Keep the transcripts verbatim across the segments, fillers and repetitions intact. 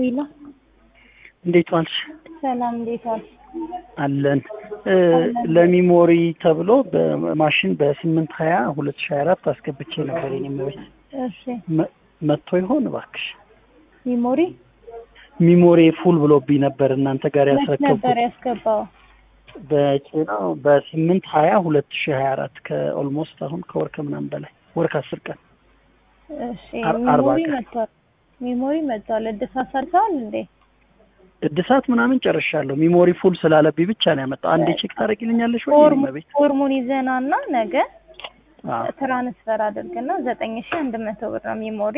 ሄሎ እንዴት ዋልሽ? ሰላም እንዴት ዋልሽ? አለን ለሚሞሪ ተብሎ በማሽን በስምንት ሀያ ሁለት ሺህ ሀያ አራት አስገብቼ ነበር የኔ ቤት። እሺ መጥቶ ይሆን እባክሽ? ሚሞሪ ሚሞሪ ፉል ብሎብኝ ነበር እናንተ ጋር ያስረከብኩት ነበር ያስገባው በጭናው በስምንት ሀያ ሁለት ሺህ ሀያ አራት ከኦልሞስት አሁን ከወር ከምናምን በላይ ወር ከአስር ቀን። እሺ ሚሞሪ መጥቷል። ሚሞሪ መጥቷል። እድሳት ሰርተዋል እንዴ? እድሳት ምናምን ጨርሻለሁ። ሚሞሪ ፉል ስላለብኝ ብቻ ነው ያመጣው። አንዴ ቼክ ታደርጊልኛለሽ ወይ? ፎርሙን ፎርሙን ይዘናና ነገ ትራንስፈር አድርገና ዘጠኝ ሺህ አንድ መቶ ብር ነው ሚሞሪ።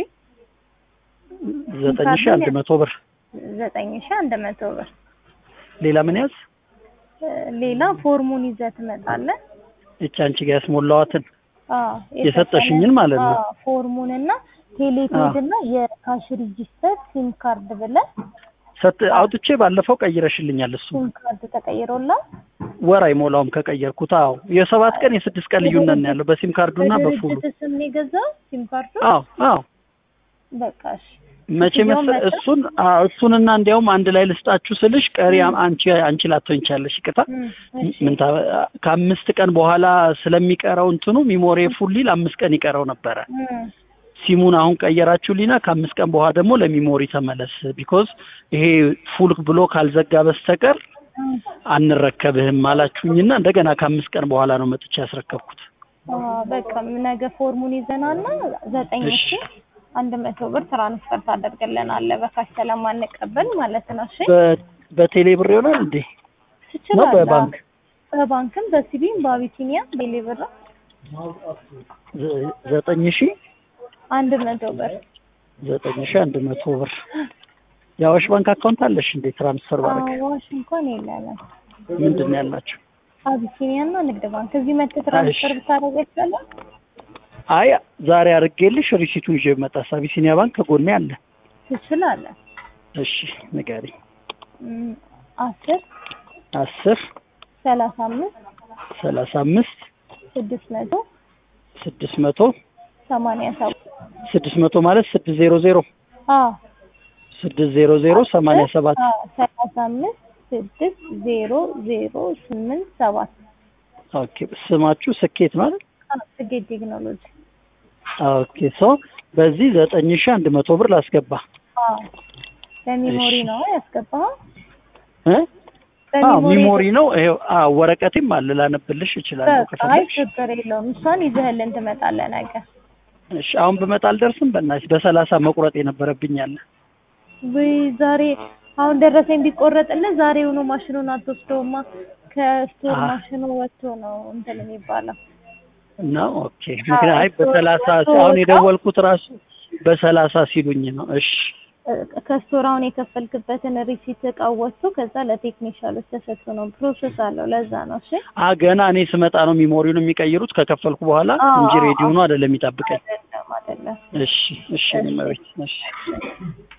ዘጠኝ ሺህ አንድ መቶ ብር ዘጠኝ ሺህ አንድ መቶ ብር። ሌላ ምን ያዝ? ሌላ ፎርሙን ይዘህ ትመጣለህ። እቺ አንቺ ጋር ያስሞላዋትን አዎ የሰጠሽኝን ማለት ነው። አዎ ፎርሙንና ቴሌኮድና የካሽ ሬጂስተር ሲም ካርድ ብለህ ሰጥ አውጥቼ ባለፈው ቀይረሽልኛል። እሱ ሲም ካርድ ተቀይሮላ ወር አይሞላውም ከቀየርኩት። አዎ የሰባት ቀን የስድስት ቀን ልዩነት ነው ያለው በሲም ካርዱና በፉሉ። ስም ነው የገዛው ሲም ካርዱ? አዎ አዎ በቃሽ መቼ መሰ እሱን እሱንና እንዲያውም አንድ ላይ ልስጣችሁ ስልሽ ቀሪ አንቺ አንቺ ላትሆን ይቻለሽ ይቅርታ። ምን ከአምስት ቀን በኋላ ስለሚቀረው እንትኑ ሚሞሪ ፉል ሊል አምስት ቀን ይቀረው ነበረ። ሲሙን አሁን ቀየራችሁልኝና ከአምስት ቀን በኋላ ደግሞ ለሚሞሪ ተመለስ ቢኮዝ ይሄ ፉል ብሎ ካልዘጋ በስተቀር አንረከብህም አላችሁኝና እንደገና ከአምስት ቀን በኋላ ነው መጥቼ ያስረከብኩት። አዎ በቃ ነገ ፎርሙን ይዘናልና ዘጠኝ ሺህ አንድ መቶ ብር ትራንስፈር ታደርግልናለህ በካሽ ስለማንቀበል ማለት ነው። እሺ በቴሌ ብር ይሆናል እንዴ? ነው በባንክ በባንክም በሲቢም በአቢሲኒያ ቴሌ ብር ዘጠኝ ሺህ አንድ መቶ ብር ዘጠኝ ሺህ አንድ መቶ ብር። የአዋሽ ባንክ አካውንት አለሽ እንዴ? ትራንስፈር ባረክ? አዋሽ እንኳን የለንም። ምንድን ነው ያላችሁ? አቢሲኒያና ንግድ ባንክ። እዚህ መጥተህ ትራንስፈር ብታደርግ ይችላል። አይ ዛሬ አድርጌልሽ ሪሲቱን ይዤ መጣስ። አቢሲኒያ ባንክ ከጎኔ አለ። ትችላለህ። እሺ ንገሪኝ። አስር አስር ሰላሳ አምስት ሰላሳ አምስት ስድስት መቶ ስድስት መቶ ሰማንያ ሰባት ስድስት መቶ ማለት ስድስት ዜሮ ዜሮ አዎ ስድስት ዜሮ ዜሮ ሰማንያ ሰባት ሰላሳ አምስት ስድስት ዜሮ ዜሮ ስምንት ሰባት ኦኬ። ስማችሁ ስኬት ማለት? ስኬት ቴክኖሎጂ። ኦኬ ሶ በዚህ ዘጠኝ ሺህ አንድ መቶ ብር ላስገባ። አዎ ለሚሞሪ ነው ያስገባው እ አዎ ሚሞሪ ነው። ይሄው አዎ ወረቀቴም አለ ላነብልሽ እችላለሁ ከፈለግሽ። አይ ችግር የለውም እሷን ይዘህልን ትመጣለህ ነገ። እሺ አሁን ብመጣ አልደርስም? በእናትሽ በሰላሳ መቁረጥ የነበረብኝ አለ። ወይ ዛሬ አሁን ደረሰኝ ቢቆረጥልህ ዛሬውኑ ማሽኑን አትወስደውማ ከስቶር ማሽኑ ወጥቶ ነው እንትን የሚባለው ነው። ኦኬ ምክንያቱም አይ በሰላሳ አሁን የደወልኩት ራሱ በሰላሳ ሲሉኝ ነው። እሺ ከስቶር አሁን የከፈልክበትን ሪሲት እቃው ወጥቶ ከዛ ለቴክኒሻሎች ተሰጥቶ ነው ፕሮሰስ አለው። ለዛ ነው። እሺ አ ገና እኔ ስመጣ ነው ሚሞሪውን የሚቀይሩት ከከፈልኩ በኋላ እንጂ ሬዲዮ ነው አይደለም የሚጠብቀኝ። አይደለም አይደለም። እሺ እሺ ማለት እሺ